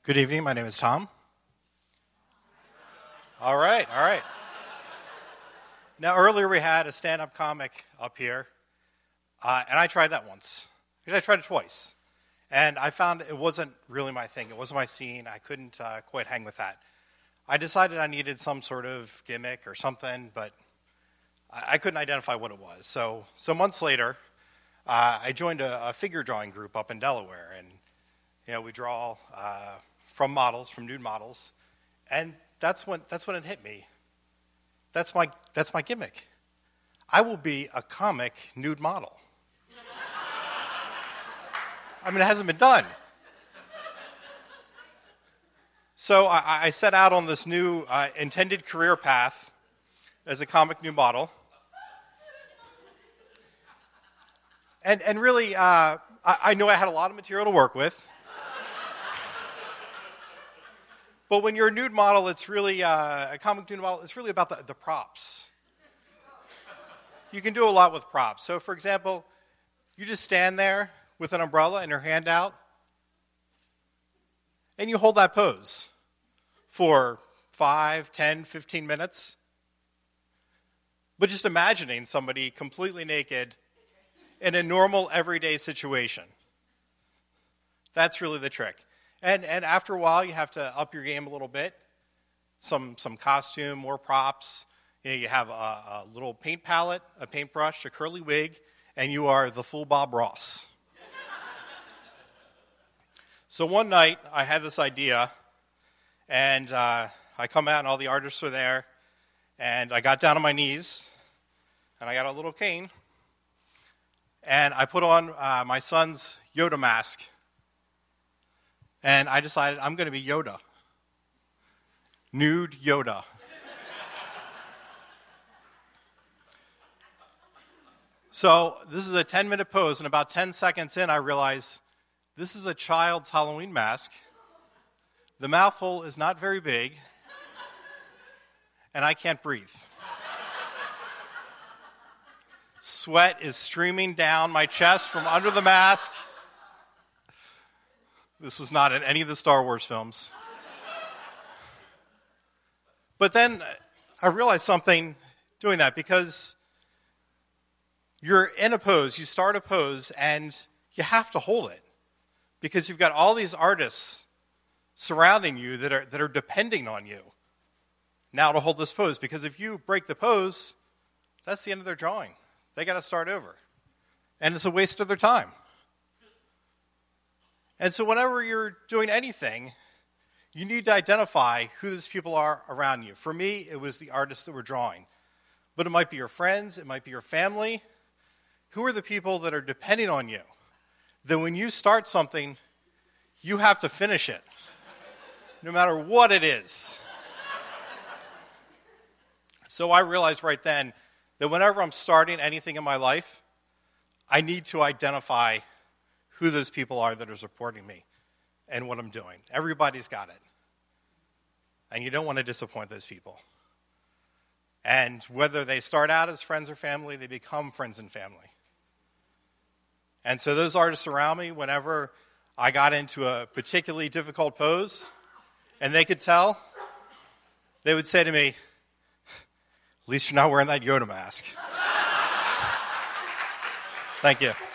Good evening. My name is Tom. All right. Now, earlier we had a stand-up comic up here, and I tried that once. I tried it twice, and I found it wasn't really my thing. It wasn't my scene. I couldn't quite hang with that. I decided I needed some sort of gimmick or something, but I couldn't identify what it was. So months later, I joined a figure drawing group up in Delaware, and we draw from nude models, and that's when it hit me. That's my gimmick. I will be a comic nude model. I mean, it hasn't been done. So I set out on this new intended career path as a comic nude model. And really, I knew I had a lot of material to work with. But when you're a nude model, it's really, a comic nude model, it's really about the props. You can do a lot with props. So, for example, you just stand there with an umbrella and your hand out, and you hold that pose for 5, 10, 15 minutes. But just imagining somebody completely naked in a normal, everyday situation. That's really the trick. And after a while, you have to up your game a little bit. Some costume, more props. You have a little paint palette, a paintbrush, a curly wig, and you are the full Bob Ross. So one night, I had this idea, and I come out, and all the artists are there, and I got down on my knees, and I got a little cane, and I put on my son's Yoda mask. And I decided I'm going to be Yoda. Nude Yoda. So this is a 10-minute pose, and about 10 seconds in, I realize this is a child's Halloween mask. The mouth hole is not very big, and I can't breathe. Sweat is streaming down my chest from under the mask. This was not in any of the Star Wars films. But then I realized something doing that, because you're in a pose, you start a pose, and you have to hold it, because you've got all these artists surrounding you that are depending on you now to hold this pose, because if you break the pose, that's the end of their drawing. They got to start over, and it's a waste of their time. And so whenever you're doing anything, you need to identify who those people are around you. For me, it was the artists that were drawing. But it might be your friends, it might be your family. Who are the people that are depending on you? That when you start something, you have to finish it, no matter what it is. So I realized right then that whenever I'm starting anything in my life, I need to identify who those people are that are supporting me and what I'm doing. Everybody's got it. And you don't want to disappoint those people. And whether they start out as friends or family, they become friends and family. And so those artists around me, whenever I got into a particularly difficult pose, and they could tell, they would say to me, "At least you're not wearing that Yoda mask." Thank you.